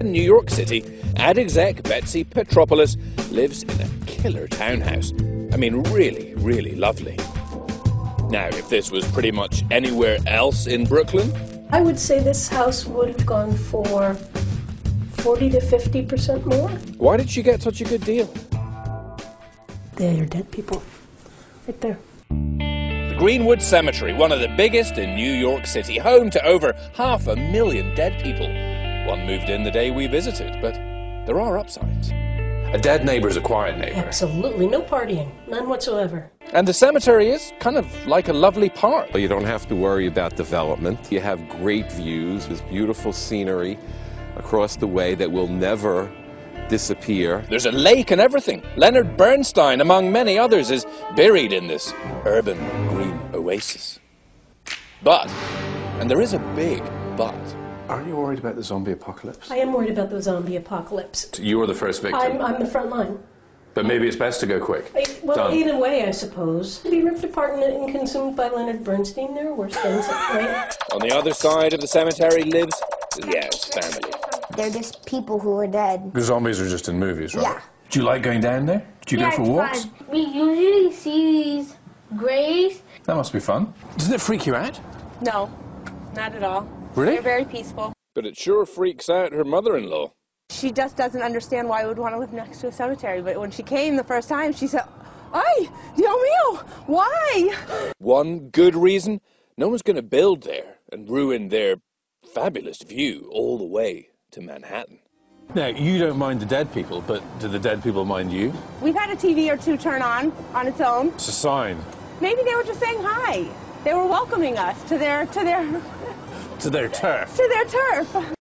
In New York City, ad exec Betsy Petropoulos lives in a killer townhouse. I mean, really, really lovely. Now, if this was pretty much anywhere else in Brooklyn, I would say this house would have gone for 40 to 50% more. why did she get such a good deal? They're your dead people. Right there. The Greenwood Cemetery, one of the biggest in New York City, home to over 500,000 dead people. One moved in the day we visited, but there are upsides. A dead neighbour's a quiet neighbour. Absolutely. No partying. None whatsoever. And the cemetery is kind of like a lovely park. You don't have to worry about development. You have great views with beautiful scenery across the way that will never disappear. There's a lake and everything. Leonard Bernstein, among many others, is buried in this urban green oasis. But, and there is a big but. Aren't you worried about the zombie apocalypse? I am worried about the zombie apocalypse. You were the first victim. I'm the front line. But maybe it's best to go quick. Well, Done. in a way, I suppose. To be ripped apart and consumed by Leonard Bernstein, there are worse things, right? On the other side of the cemetery lives, yes, family. They're just people who are dead. The zombies are just in movies, right? Yeah. Do you like going down there? Do you go for walks? Fun. We usually see these graves. That must be fun. Doesn't it freak you out? No, not at all. Really? They're very peaceful. But it sure freaks out her mother-in-law. She just doesn't understand why I would want to live next to a cemetery. But when she came the first time, she said, "Ay, Dios mío, why?" One good reason, no one's going to build there and ruin their fabulous view all the way to Manhattan. Now, you don't mind the dead people, but do the dead people mind you? We've had a TV or two turn on its own. It's a sign. Maybe they were just saying hi. They were welcoming us to their To their turf. turf.